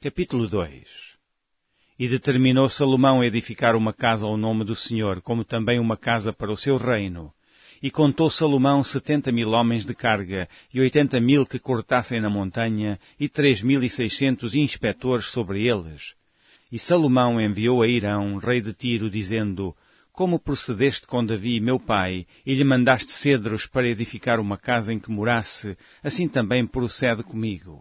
Capítulo 2. E determinou Salomão edificar uma casa ao nome do Senhor, como também uma casa para o seu reino. E contou Salomão 70.000 homens de carga, e 80.000 que cortassem na montanha, e 3.600 inspetores sobre eles. E Salomão enviou a Hirão, rei de Tiro, dizendo: Como procedeste com Davi, meu pai, e lhe mandaste cedros para edificar uma casa em que morasse, assim também procede comigo.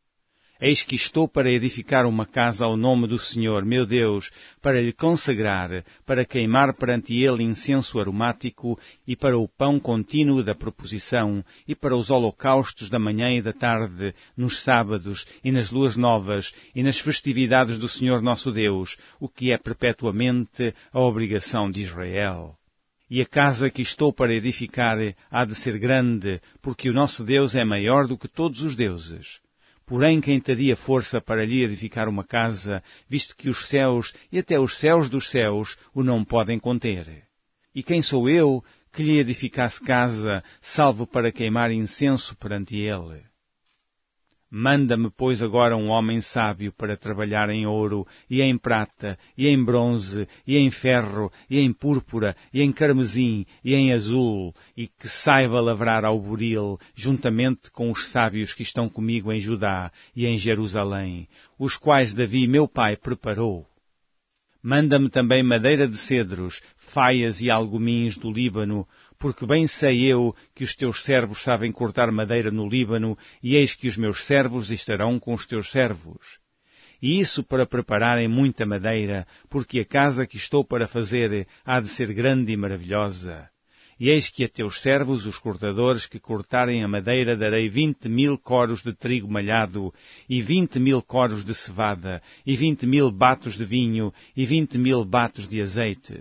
Eis que estou para edificar uma casa ao nome do Senhor, meu Deus, para lhe consagrar, para queimar perante ele incenso aromático, e para o pão contínuo da proposição, e para os holocaustos da manhã e da tarde, nos sábados, e nas luas novas, e nas festividades do Senhor nosso Deus, o que é perpetuamente a obrigação de Israel. E a casa que estou para edificar há de ser grande, porque o nosso Deus é maior do que todos os deuses. Porém, quem teria força para lhe edificar uma casa, visto que os céus e até os céus dos céus o não podem conter? E quem sou eu que lhe edificasse casa, salvo para queimar incenso perante ele? Manda-me, pois, agora um homem sábio para trabalhar em ouro, e em prata, e em bronze, e em ferro, e em púrpura, e em carmesim, e em azul, e que saiba lavrar ao buril, juntamente com os sábios que estão comigo em Judá e em Jerusalém, os quais Davi, meu pai, preparou. Manda-me também madeira de cedros, faias e alguimins do Líbano, porque bem sei eu que os teus servos sabem cortar madeira no Líbano, e eis que os meus servos estarão com os teus servos. E isso para prepararem muita madeira, porque a casa que estou para fazer há de ser grande e maravilhosa. E eis que a teus servos, os cortadores, que cortarem a madeira, darei 20.000 coros de trigo malhado, e 20.000 coros de cevada, e 20.000 batos de vinho, e 20.000 batos de azeite.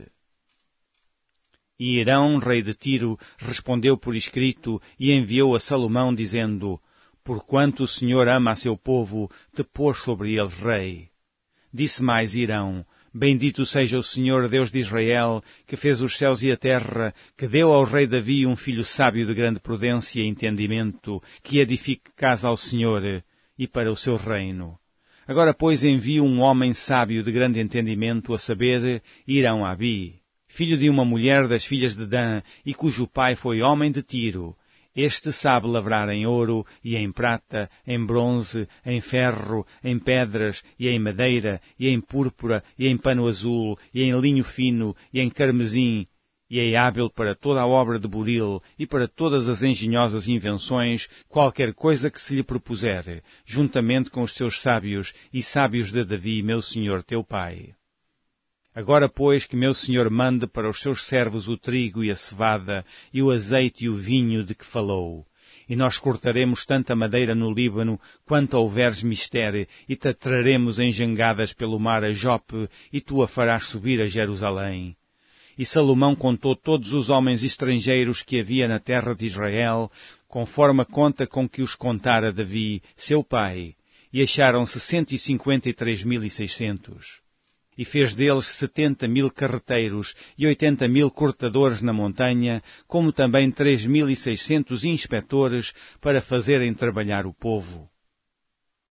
E Hirão, rei de Tiro, respondeu por escrito e enviou a Salomão, dizendo: Porquanto o Senhor ama a seu povo, te pôs sobre eles rei. Disse mais Hirão: Bendito seja o Senhor, Deus de Israel, que fez os céus e a terra, que deu ao rei Davi um filho sábio de grande prudência e entendimento, que edifique casa ao Senhor e para o seu reino. Agora, pois, envio um homem sábio de grande entendimento, a saber, Hirão-Abi, filho de uma mulher das filhas de Dan, e cujo pai foi homem de Tiro. Este sabe lavrar em ouro, e em prata, em bronze, em ferro, em pedras, e em madeira, e em púrpura, e em pano azul, e em linho fino, e em carmesim, e é hábil para toda a obra de buril, e para todas as engenhosas invenções, qualquer coisa que se lhe propuser, juntamente com os seus sábios, e sábios de Davi, meu senhor teu pai. Agora, pois, que meu senhor mande para os seus servos o trigo e a cevada, e o azeite e o vinho de que falou. E nós cortaremos tanta madeira no Líbano, quanto houveres mister, e te traremos em jangadas pelo mar a Jope, e tu a farás subir a Jerusalém. E Salomão contou todos os homens estrangeiros que havia na terra de Israel, conforme a conta com que os contara Davi, seu pai, e acharam-se 153.600. E fez deles 70.000 carreteiros e 80.000 cortadores na montanha, como também 3.600 inspetores para fazerem trabalhar o povo.